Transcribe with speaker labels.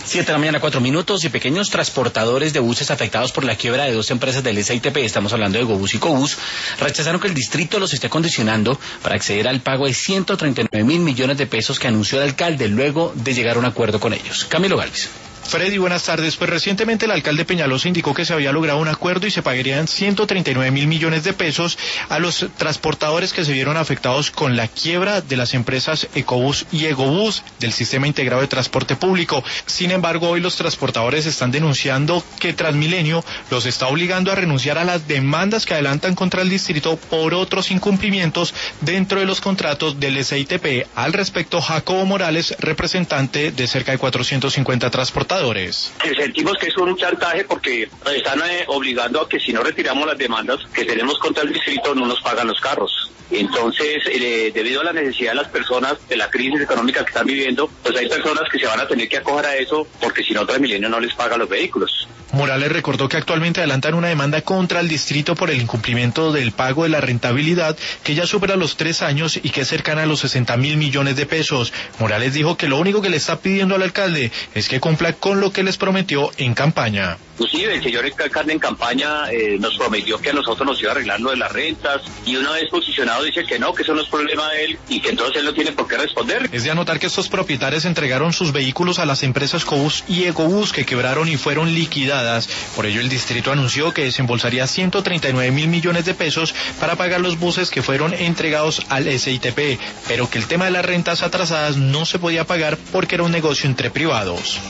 Speaker 1: 7:04 a.m. y pequeños transportadores de buses afectados por la quiebra de dos empresas del SITP, estamos hablando de Egobús y Cobús, rechazaron que el distrito los esté condicionando para acceder al pago de 139.000 millones de pesos que anunció el alcalde luego de llegar a un acuerdo con ellos. Camilo Galvis.
Speaker 2: Freddy, buenas tardes. Pues recientemente el alcalde Peñalosa indicó que se había logrado un acuerdo y se pagarían 139.000 millones de pesos a los transportadores que se vieron afectados con la quiebra de las empresas Ecobús y Egobús del Sistema Integrado de Transporte Público. Sin embargo, hoy los transportadores están denunciando que Transmilenio los está obligando a renunciar a las demandas que adelantan contra el distrito por otros incumplimientos dentro de los contratos del SITP. Al respecto, Jacobo Morales, representante de cerca de 450 transportadores.
Speaker 3: Sentimos que es un chantaje porque nos están obligando a que si no retiramos las demandas que tenemos contra el distrito no nos pagan los carros. Entonces, debido a la necesidad de las personas, de la crisis económica que están viviendo, pues hay personas que se van a tener que acoger a eso porque si no Transmilenio no les paga los vehículos.
Speaker 2: Morales recordó que actualmente adelantan una demanda contra el distrito por el incumplimiento del pago de la rentabilidad que ya supera los 3 años y que es cercana a los 60.000 millones de pesos. Morales dijo que lo único que le está pidiendo al alcalde es que cumpla con lo que les prometió en campaña.
Speaker 3: Inclusive el señor alcalde en campaña nos prometió que a nosotros nos iba a arreglar lo de las rentas y una vez posicionado dice que no, que eso no es problema de él y que entonces él no tiene por qué responder.
Speaker 2: Es de anotar que estos propietarios entregaron sus vehículos a las empresas Cobús y Egobús que quebraron y fueron liquidadas. Por ello el distrito anunció que desembolsaría 139.000 millones de pesos para pagar los buses que fueron entregados al SITP, pero que el tema de las rentas atrasadas no se podía pagar porque era un negocio entre privados.